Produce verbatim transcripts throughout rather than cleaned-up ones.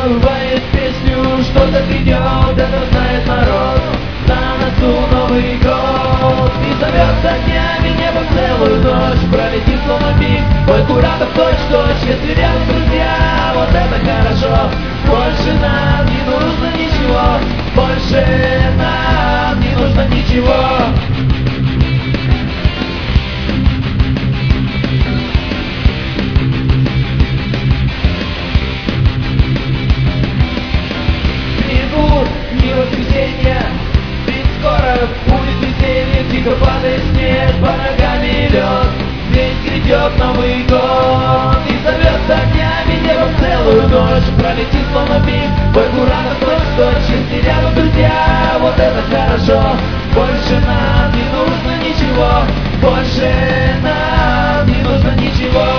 напевает песню, что-то грядет, это знает народ. На носу Новый год и зовется днями небо целую ночь. Пролетит словно миг, мой куратор точь-в-точь. Если рядом друзья, вот это хорошо. Больше нам не нужно ничего, больше нам не нужно ничего. Не воскресенье, ведь скоро будет веселье. Тихо падает снег, по ногами лед. Здесь грядет Новый год и зовется днями небо целую ночь. Пролетит словно миг, бой куратор точь-в-точь. Если рядом друзья, вот это хорошо. Больше нам не нужно ничего, больше нам не нужно ничего.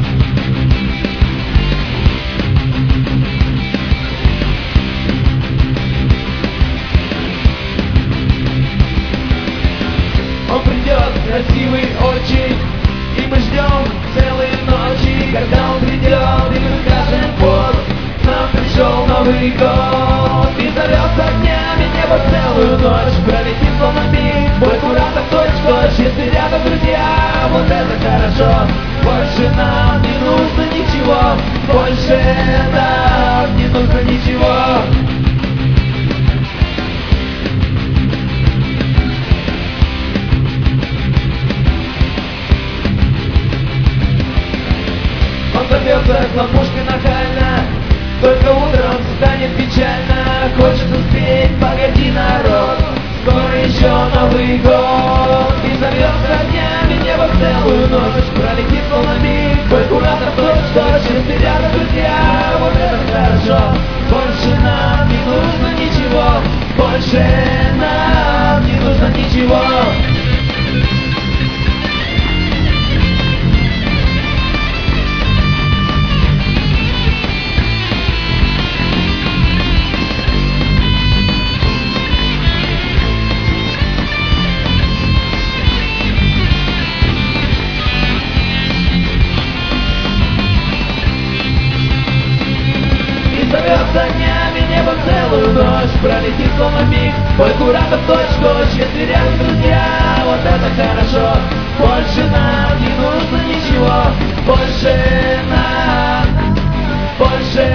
Он придет красивый очень, и мы ждем целые ночи. Когда он придет, и мы скажем: вот, нам пришел Новый год. И зовется днями небо целую ночь. Пролетит словно миг, бой куратор точь-в-точь. Если рядом друзья, вот это хорошо. Больше нам не нужно ничего, больше нам не нужно ничего. Он зовется хлопушкой нахально, только утром станет печально. Хочется спеть: погоди, народ, скоро еще Новый год. И зовется днями небо целую ночь. Пролетит словно миг, бой куратор точь-в-точь. Если рядом друзья, вот это хорошо. Больше нам не нужно ничего, больше нам не нужно ничего. Зовется днями небо целую ночь. Пролетит словно миг, бой куратор точь-в-точь. Если рядом друзья, вот это хорошо. Больше нам не нужно ничего, больше нам, больше